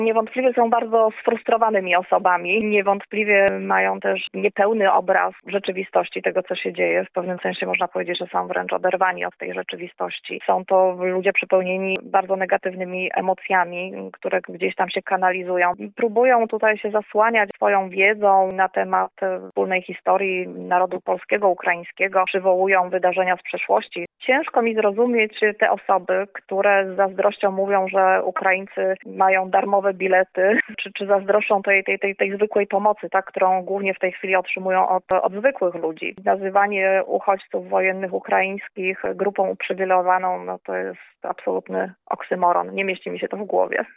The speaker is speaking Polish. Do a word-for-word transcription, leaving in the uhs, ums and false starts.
Niewątpliwie są bardzo sfrustrowanymi osobami. Niewątpliwie mają też niepełny obraz rzeczywistości tego, co się dzieje. W pewnym sensie można powiedzieć, że są wręcz oderwani od tej rzeczywistości. Są to ludzie przepełnieni bardzo negatywnymi emocjami, które gdzieś tam się kanalizują. Próbują tutaj się zasłaniać swoją wiedzą na temat wspólnej historii narodu polskiego, ukraińskiego. Przywołują wydarzenia z przeszłości. Ciężko mi zrozumieć te osoby, które z zazdrością mówią, że Ukraińcy mają darmowe bilety, czy, czy zazdroszczą tej, tej, tej, tej zwykłej pomocy, tak, którą głównie w tej chwili otrzymują od, od zwykłych ludzi. Nazywanie uchodźców wojennych ukraińskich grupą uprzywilejowaną, no to jest absolutny oksymoron. Nie mieści mi się to w głowie.